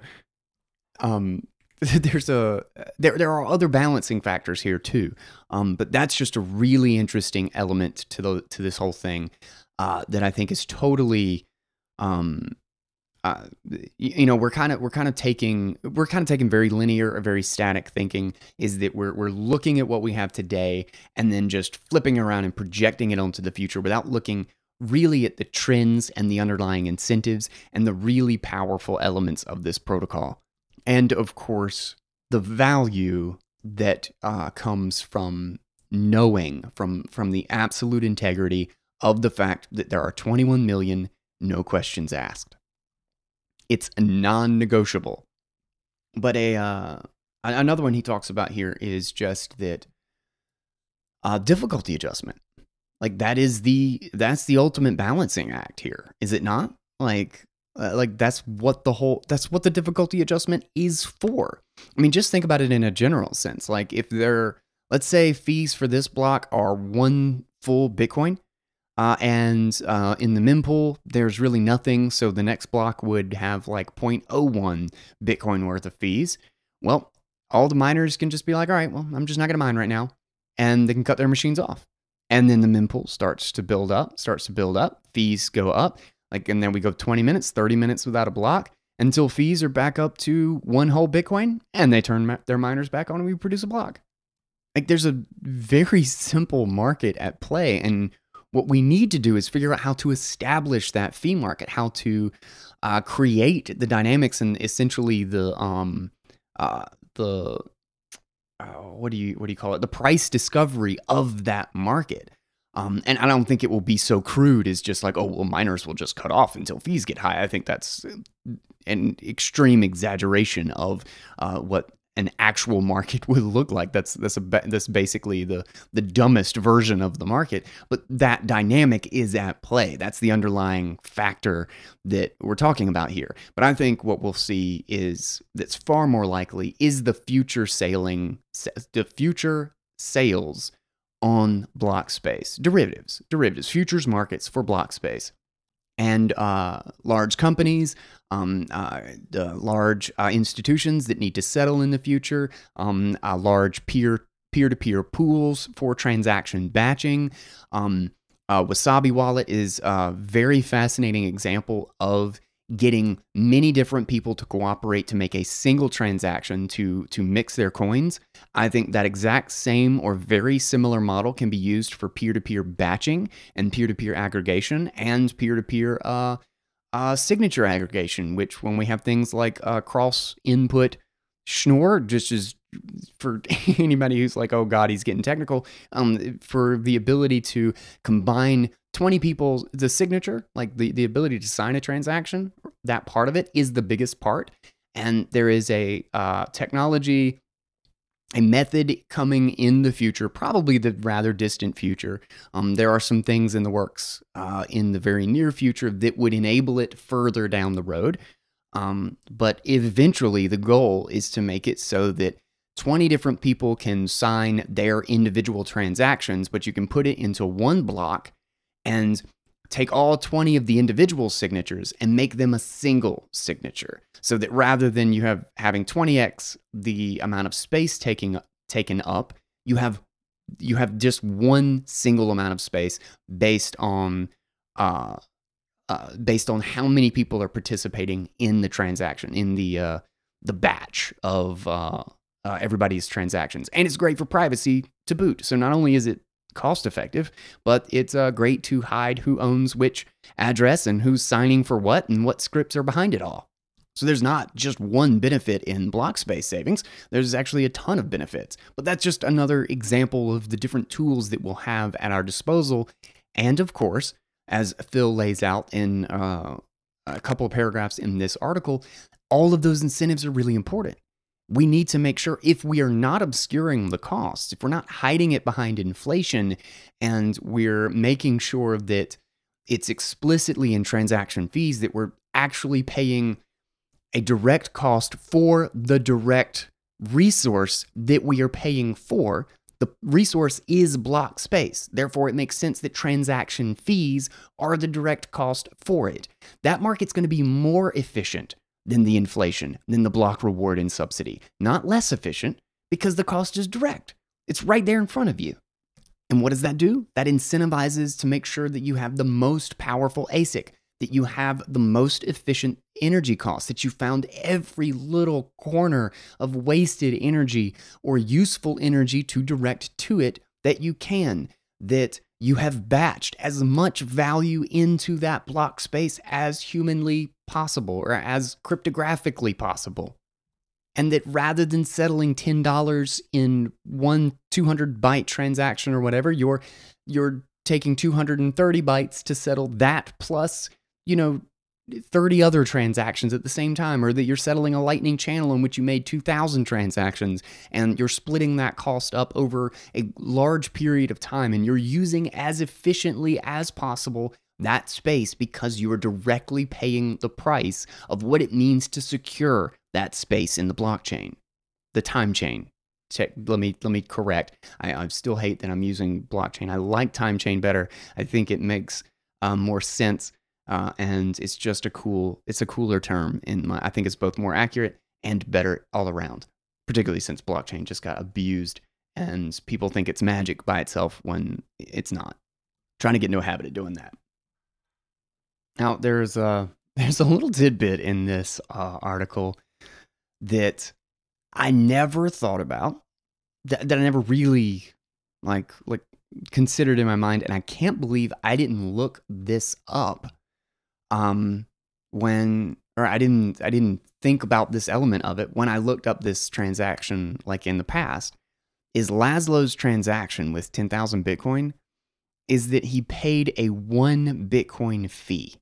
um, there's a there there are other balancing factors here too, um, but that's just a really interesting element to the to this whole thing uh, that I think is totally, um, uh, you, you know, we're kind of we're kind of taking we're kind of taking very linear or very static thinking, is that we're we're looking at what we have today and then just flipping around and projecting it onto the future without looking really at the trends and the underlying incentives and the really powerful elements of this protocol. And of course, the value that uh, comes from knowing, from, from the absolute integrity of the fact that there are twenty-one million no questions asked. It's non-negotiable. But a uh, another one he talks about here is just that uh, difficulty adjustment. Like that is the that's the ultimate balancing act here, is it not? Like. Uh, like that's what the whole, that's what the difficulty adjustment is for. I mean, just think about it in a general sense. Like if there, let's say fees for this block are one full Bitcoin, uh, and uh, in the mempool, there's really nothing. So the next block would have like zero point zero one Bitcoin worth of fees. Well, all the miners can just be like, all right, well, I'm just not going to mine right now. And they can cut their machines off. And then the mempool starts to build up, starts to build up, fees go up. Like, and then we go twenty minutes, thirty minutes without a block until fees are back up to one whole Bitcoin, and they turn ma- their miners back on and we produce a block. Like there's a very simple market at play. And what we need to do is figure out how to establish that fee market, how to uh, create the dynamics and essentially the, um, uh, the, uh, what do you, what do you call it? The price discovery of that market. Um, and I don't think it will be so crude as just like, oh, well, miners will just cut off until fees get high. I think that's an extreme exaggeration of uh, what an actual market would look like. That's that's a that's basically the the dumbest version of the market. But that dynamic is at play. That's the underlying factor that we're talking about here. But I think what we'll see is that's far more likely is the future sailing, the future sales on block space, derivatives, derivatives, futures markets for block space. And uh, large companies, um, uh, the large uh, institutions that need to settle in the future, um, uh, large peer peer-to-peer pools for transaction batching. Um, uh, Wasabi Wallet is a very fascinating example of getting many different people to cooperate to make a single transaction to to mix their coins. I think that exact same or very similar model can be used for peer-to-peer batching and peer-to-peer aggregation and peer-to-peer uh, uh, signature aggregation, which when we have things like uh, cross-input Schnorr, just as for anybody who's like, oh God, he's getting technical, um, for the ability to combine twenty people, the signature, like the, the ability to sign a transaction, that part of it is the biggest part. And there is a uh, technology, a method coming in the future, probably the rather distant future. Um, there are some things in the works uh, in the very near future that would enable it further down the road. Um, but eventually the goal is to make it so that twenty different people can sign their individual transactions, but you can put it into one block and take all twenty of the individual signatures and make them a single signature. So that rather than you have having twenty x the amount of space taking taken up, you have you have just one single amount of space based on uh, uh, based on how many people are participating in the transaction, in the uh, the batch of uh, uh, everybody's transactions. And it's great for privacy to boot. So not only is it cost effective, but it's uh, great to hide who owns which address and who's signing for what and what scripts are behind it all. So there's not just one benefit in block space savings. There's actually a ton of benefits. But that's just another example of the different tools that we'll have at our disposal. And of course, as Phil lays out in uh, a couple of paragraphs in this article, all of those incentives are really important. We need to make sure, if we are not obscuring the costs, if we're not hiding it behind inflation, and we're making sure that it's explicitly in transaction fees, that we're actually paying a direct cost for the direct resource that we are paying for. The resource is block space. Therefore, it makes sense that transaction fees are the direct cost for it. That market's going to be more efficient than the inflation, than the block reward and subsidy. Not less efficient, because the cost is direct. It's right there in front of you. And what does that do? That incentivizes to make sure that you have the most powerful A S I C, that you have the most efficient energy costs, that you found every little corner of wasted energy or useful energy to direct to it that you can, that you have batched as much value into that block space as humanly possible or as cryptographically possible. And that rather than settling ten dollars in one two hundred byte transaction or whatever, you're, you're taking two hundred thirty bytes to settle that plus, you know, thirty other transactions at the same time, or that you're settling a Lightning channel in which you made two thousand transactions, and you're splitting that cost up over a large period of time, and you're using as efficiently as possible that space because you are directly paying the price of what it means to secure that space in the blockchain, the time chain. Check, let me let me correct. I, I still hate that I'm using blockchain. I like time chain better. I think it makes um, more sense. Uh, and it's just a cool, it's a cooler term in my, I think it's both more accurate and better all around, particularly since blockchain just got abused and people think it's magic by itself when it's not. Trying to get into a habit of doing that. Now, there's a, there's a little tidbit in this uh, article that I never thought about, that, that I never really like, like considered in my mind. And I can't believe I didn't look this up. Um, when, or I didn't, I didn't think about this element of it when I looked up this transaction, like in the past, is Laszlo's transaction with ten thousand Bitcoin is that he paid a one Bitcoin fee.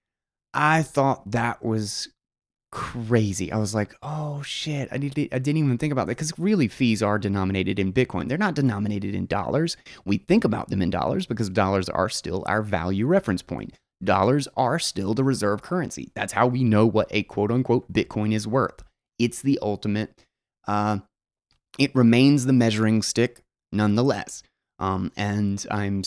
I thought that was crazy. I was like, oh shit, I, need to, I didn't even think about that, because really fees are denominated in Bitcoin. They're not denominated in dollars. We think about them in dollars because dollars are still our value reference point. Dollars are still the reserve currency. That's how we know what a quote unquote Bitcoin is worth. It's the ultimate, uh, it remains the measuring stick nonetheless. Um, and I'm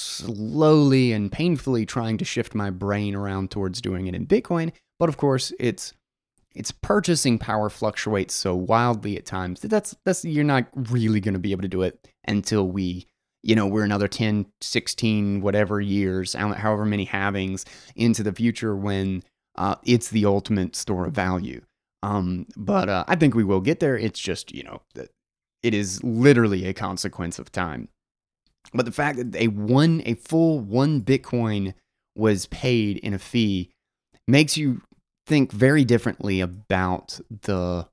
slowly and painfully trying to shift my brain around towards doing it in Bitcoin. But of course, it's its purchasing power fluctuates so wildly at times that that's, that's you're not really going to be able to do it until we, you know, we're another ten, sixteen, whatever years, however many halvings into the future when uh, it's the ultimate store of value. Um, but uh, I think we will get there. It's just, you know, it is literally a consequence of time. But the fact that a one, a full one Bitcoin was paid in a fee makes you think very differently about the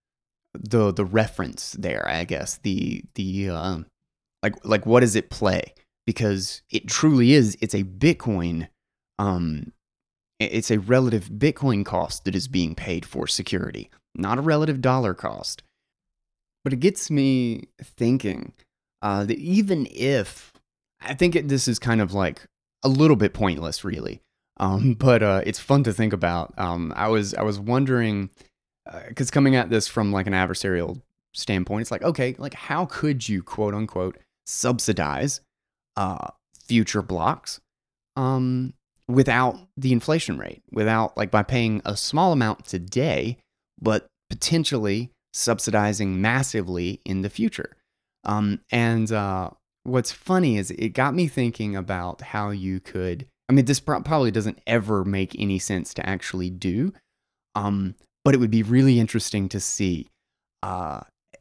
the the reference there. I guess the the uh, like like what does it play? Because it truly is. It's a Bitcoin. Um, it's a relative Bitcoin cost that is being paid for security, not a relative dollar cost. But it gets me thinking uh, that even if I think it, this is kind of like a little bit pointless, really. Um, but uh, it's fun to think about. Um, I was I was wondering, because uh, coming at this from like an adversarial standpoint, it's like, okay, like how could you quote unquote subsidize uh, future blocks um, without the inflation rate, without like by paying a small amount today, but potentially subsidizing massively in the future. Um, and uh, what's funny is it got me thinking about how you could. I mean, this pro- probably doesn't ever make any sense to actually do, um, but it would be really interesting to see. Uh,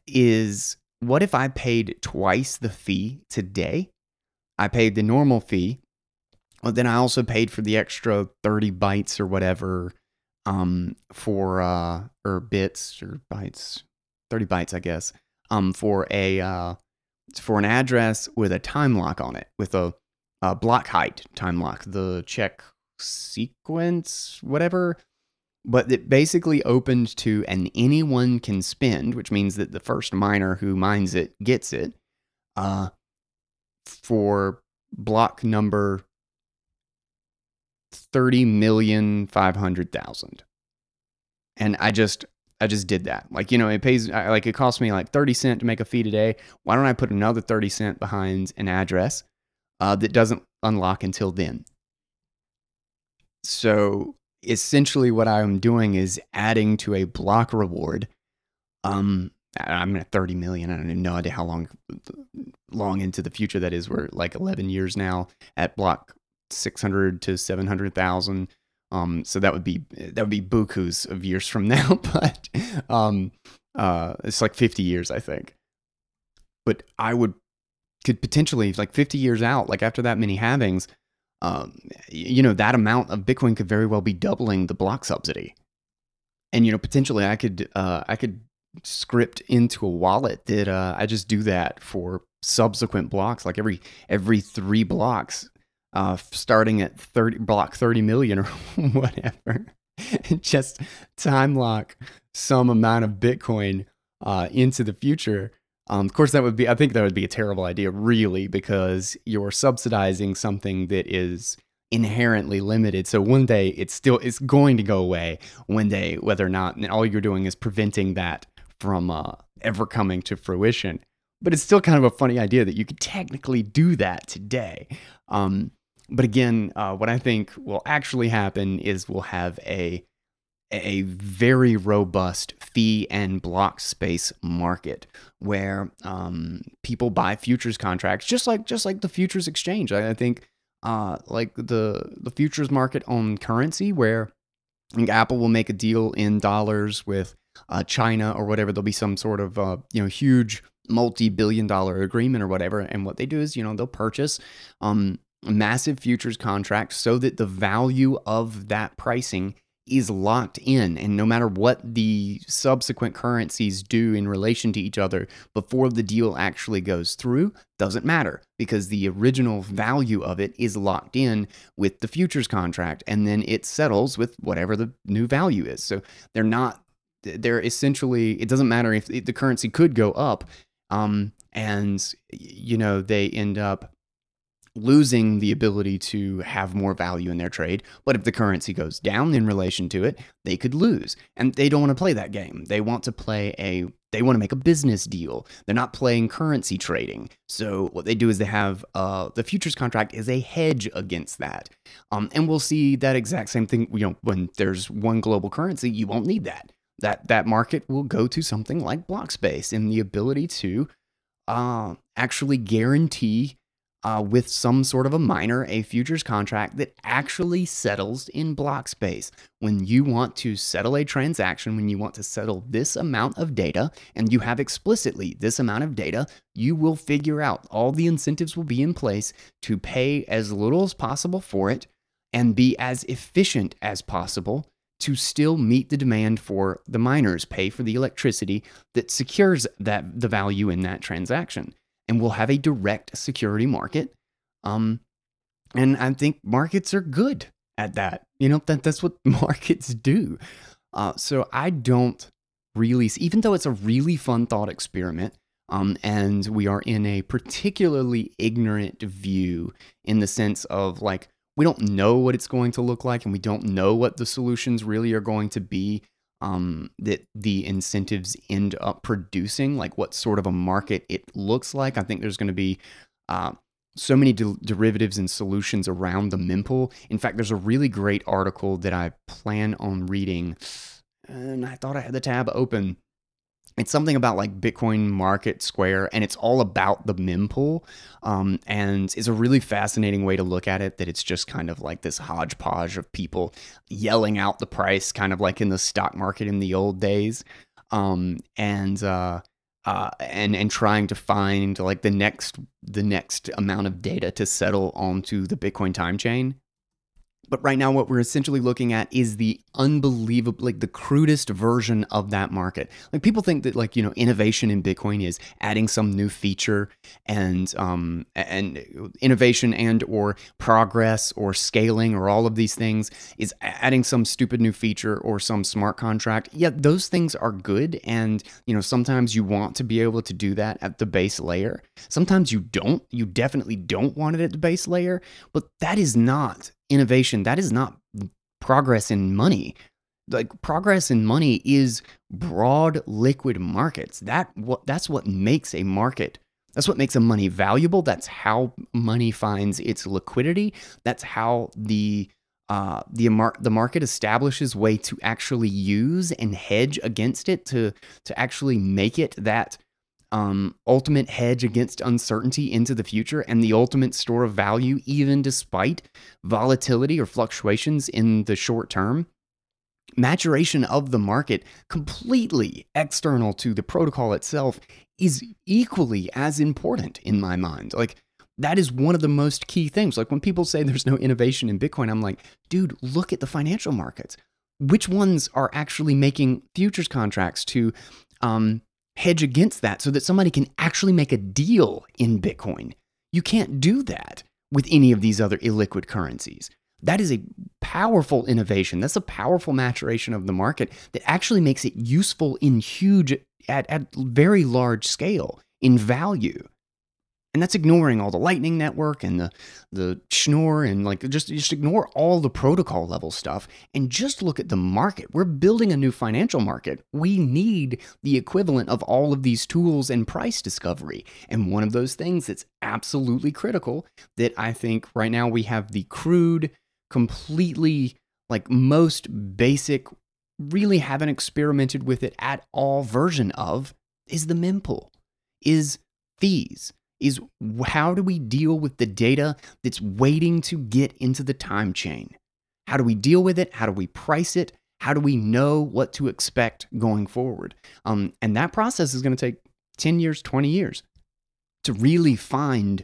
is what if I paid twice the fee today? I paid the normal fee, but then I also paid for the extra thirty bytes or whatever um, for uh, or bits or bytes, thirty bytes, I guess, um, for a uh, for an address with a time lock on it, with a Uh, block height time lock, the check sequence, whatever. But it basically opened to and anyone can spend, which means that the first miner who mines it gets it, uh, for block number thirty million five hundred thousand. And I just, I just did that. Like, you know, it pays, like it cost me like thirty cents to make a fee today. Why don't I put another thirty cents behind an address Uh, that doesn't unlock until then? So essentially what I'm doing is adding to a block reward. Um, I'm at thirty million. I don't have no idea how long, long into the future that is. We're like eleven years now at block six hundred to seven hundred thousand. Um, so that would be, that would be bukus of years from now, but, um, uh, it's like fifty years, I think. But I would could potentially, like fifty years out, like after that many halvings, um, you know, that amount of Bitcoin could very well be doubling the block subsidy. And, you know, potentially I could, uh, I could script into a wallet that uh, I just do that for subsequent blocks, like every, every three blocks, uh, starting at thirty block thirty million or whatever, just time lock some amount of Bitcoin uh, into the future. Um, of course, that would be, I think that would be a terrible idea, really, because you're subsidizing something that is inherently limited. So one day it's still, it's going to go away one day, whether or not, and all you're doing is preventing that from uh, ever coming to fruition. But it's still kind of a funny idea that you could technically do that today. Um, but again, uh, what I think will actually happen is we'll have a a very robust fee and block space market where um, people buy futures contracts, just like just like the futures exchange. I, I think uh, like the the futures market on currency, where I think Apple will make a deal in dollars with uh, China or whatever. There'll be some sort of uh, you know huge multi-billion dollar agreement or whatever, and what they do is you know they'll purchase um, massive futures contracts so that the value of that pricing is locked in, and no matter what the subsequent currencies do in relation to each other before the deal actually goes through, doesn't matter, because the original value of it is locked in with the futures contract, and then it settles with whatever the new value is. So they're not, they're essentially, it doesn't matter if the currency could go up, um, and, you know, they end up losing the ability to have more value in their trade. But if the currency goes down in relation to it, they could lose. And they don't want to play that game. They want to play a, they want to make a business deal. They're not playing currency trading. So what they do is they have, uh, the futures contract is a hedge against that. Um, and we'll see that exact same thing, you know, when there's one global currency, you won't need that. That, that market will go to something like Blockspace, and the ability to, uh, actually guarantee Uh, with some sort of a miner, a futures contract that actually settles in block space. When you want to settle a transaction, when you want to settle this amount of data, and you have explicitly this amount of data, you will figure out all the incentives will be in place to pay as little as possible for it and be as efficient as possible to still meet the demand for the miners, pay for the electricity that secures that the value in that transaction. And we'll have a direct security market. Um, and I think markets are good at that. You know, that, that's what markets do. Uh, so I don't really, even though it's a really fun thought experiment, um, and we are in a particularly ignorant view in the sense of like, we don't know what it's going to look like, and we don't know what the solutions really are going to be. Um, that the incentives end up producing, like what sort of a market it looks like. I think there's going to be uh, so many de- derivatives and solutions around the mempool. In fact, there's a really great article that I plan on reading, and I thought I had the tab open. It's something about like Bitcoin Market Square, and it's all about the mempool. Um, and it's a really fascinating way to look at it, that it's just kind of like this hodgepodge of people yelling out the price, kind of like in the stock market in the old days. Um, and, uh, uh, and, and trying to find like the next, the next amount of data to settle onto the Bitcoin time chain. But right now, what we're essentially looking at is the unbelievable, like the crudest version of that market. Like people think that, like, you know, innovation in Bitcoin is adding some new feature, and um and innovation and or progress or scaling or all of these things is adding some stupid new feature or some smart contract. Yeah, those things are good, and you know, sometimes you want to be able to do that at the base layer. Sometimes you don't. You definitely don't want it at the base layer, but that is not innovation. That is not progress in money. Like progress in money is broad liquid markets. That what that's what makes a market. That's what makes a money valuable. That's how money finds its liquidity. That's how the uh, the mar- the market establishes way to actually use and hedge against it, to to actually make it that um, ultimate hedge against uncertainty into the future, and the ultimate store of value, even despite volatility or fluctuations in the short term. Maturation of the market, completely external to the protocol itself, is equally as important in my mind. Like, that is one of the most key things. Like, when people say there's no innovation in Bitcoin, I'm like, dude, look at the financial markets. Which ones are actually making futures contracts to um, hedge against that so that somebody can actually make a deal in Bitcoin? You can't do that with any of these other illiquid currencies. That is a powerful innovation. That's a powerful maturation of the market that actually makes it useful in huge, at, at very large scale in value. And that's ignoring all the Lightning Network and the the Schnorr, and like just, just ignore all the protocol level stuff and just look at the market. We're building a new financial market. We need the equivalent of all of these tools and price discovery. And one of those things that's absolutely critical, that I think right now we have the crude, completely like most basic, really haven't experimented with it at all version of, is the mempool, is fees. Is how do we deal with the data that's waiting to get into the time chain? How do we deal with it? How do we price it? How do we know what to expect going forward? Um, and that process is going to take ten years, twenty years to really find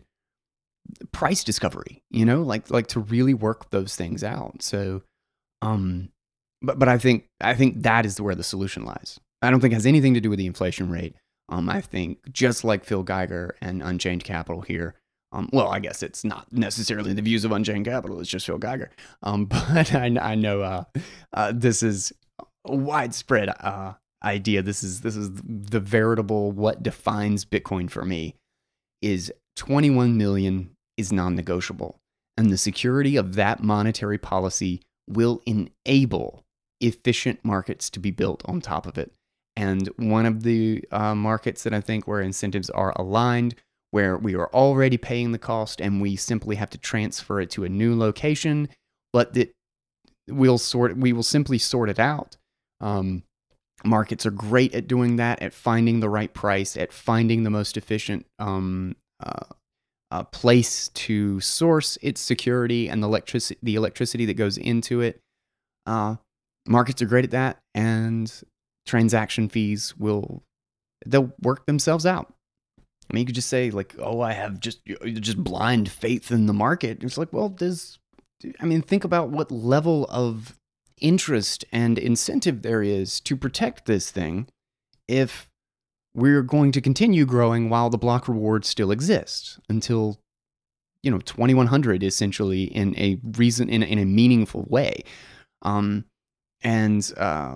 price discovery, you know, like, like to really work those things out. So, um, but but I think I think that is where the solution lies. I don't think it has anything to do with the inflation rate. Um, I think just like Phil Geiger and Unchained Capital here. Um, well, I guess it's not necessarily the views of Unchained Capital. It's just Phil Geiger. Um, but I, I know uh, uh, this is a widespread uh, idea. This is this is the veritable what defines Bitcoin for me is twenty-one million is non-negotiable, and the security of that monetary policy will enable efficient markets to be built on top of it. And one of the uh, markets that I think where incentives are aligned, where we are already paying the cost and we simply have to transfer it to a new location, but that we'll sort we will simply sort it out. Um, markets are great at doing that, at finding the right price, at finding the most efficient um, uh, uh, place to source its security and the electricity the electricity that goes into it. Uh, markets are great at that, and transaction fees will they'll work themselves out. I mean, you could just say like, "Oh, I have just just blind faith in the market." It's like, well, does I mean, think about what level of interest and incentive there is to protect this thing if we're going to continue growing while the block reward still exists until, you know, twenty-one hundred essentially in a reason in, in a meaningful way. Um, and uh,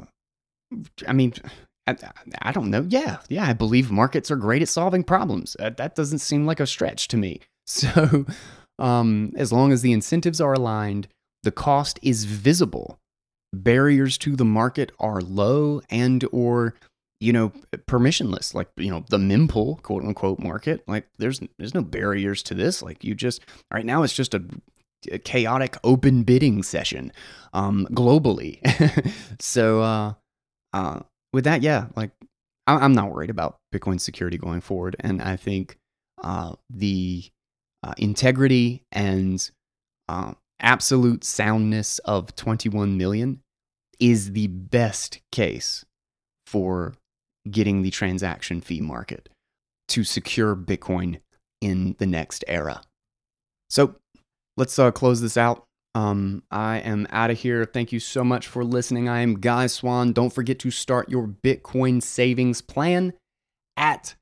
I mean, I, I don't know. Yeah, yeah, I believe markets are great at solving problems. Uh, that doesn't seem like a stretch to me. So um, as long as the incentives are aligned, the cost is visible, barriers to the market are low and or, you know, permissionless, like, you know, the mempool, quote unquote, market. Like there's there's no barriers to this. Like you just, right now it's just a, a chaotic open bidding session um, globally. so uh, uh, with that, yeah, like I, I'm not worried about Bitcoin security going forward. And I think uh, the uh, integrity and uh, absolute soundness of twenty-one million is the best case for getting the transaction fee market to secure Bitcoin in the next era. So let's uh, close this out. Um, I am out of here. Thank you so much for listening. I am Guy Swan. Don't forget to start your Bitcoin savings plan at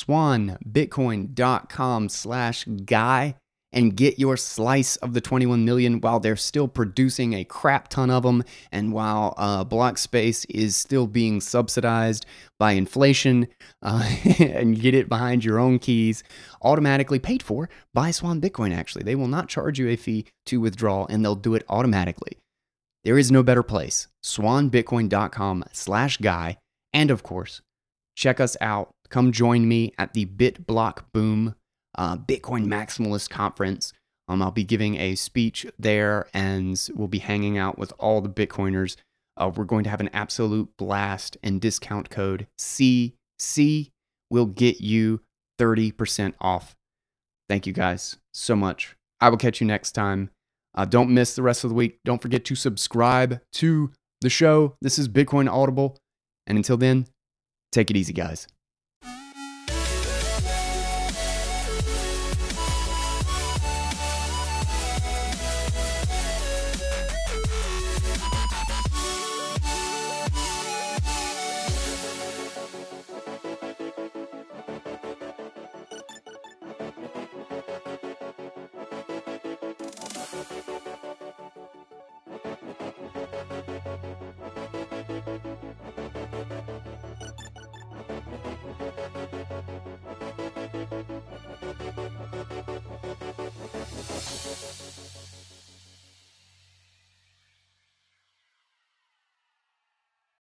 swanbitcoin.com slash guy and get your slice of the twenty-one million while they're still producing a crap ton of them, and while uh, block space is still being subsidized by inflation, uh, and get it behind your own keys, automatically paid for by Swan Bitcoin, actually. They will not charge you a fee to withdraw, and they'll do it automatically. There is no better place. swanbitcoin.com slash guy. And of course, check us out. Come join me at the BitBlock Boom Uh, Bitcoin Maximalist Conference. Um, I'll be giving a speech there, and we'll be hanging out with all the Bitcoiners. Uh, we're going to have an absolute blast, and discount code C C will get you thirty percent off. Thank you guys so much. I will catch you next time. Uh, don't miss the rest of the week. Don't forget to subscribe to the show. This is Bitcoin Audible. And until then, take it easy, guys.